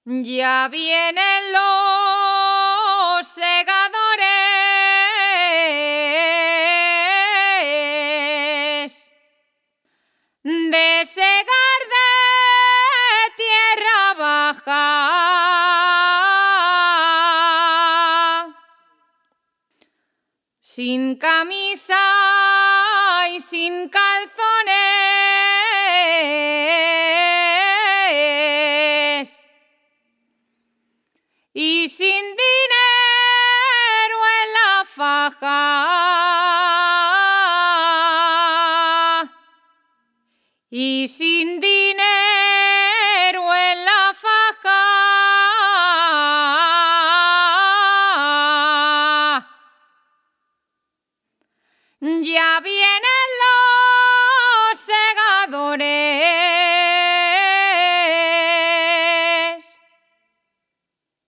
Ya vienen los segadores de segar de tierra baja. Sin camisa y sin calzones y sin dinero en la faja y sin dinero